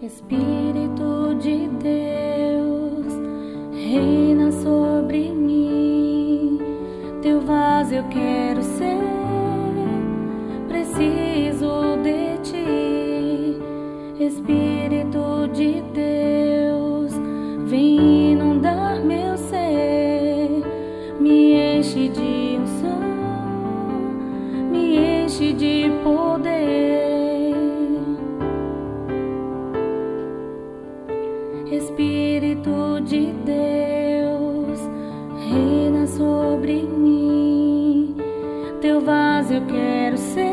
Espírito de Deus, reina sobre mim. Teu vaso eu quero ser, preciso de ti. Espírito de Deus, vem inundar meu ser, me enche de unção, me enche de poder. Espírito de Deus, reina sobre mim. Teu vaso eu quero ser,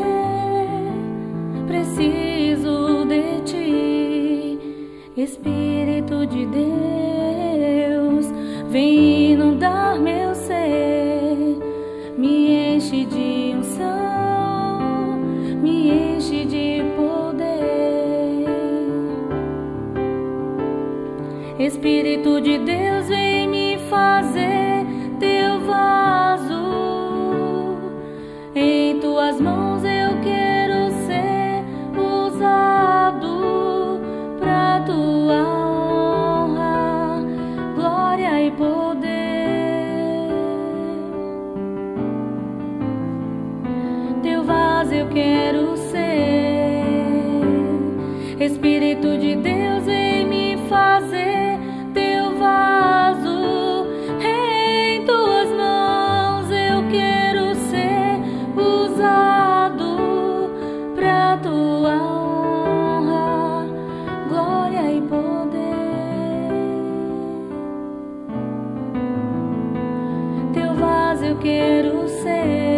preciso de ti. Espírito de Deus, vem inundar meu ser, me enche de unção, me enche de poder. Espírito de Deus, vem me fazer teu vaso. Em tuas mãos eu quero ser usado pra tua honra, glória e poder. Teu vaso eu quero ser. Espírito de Deus, vem me fazer tua honra, glória e poder. Teu vaso eu quero ser.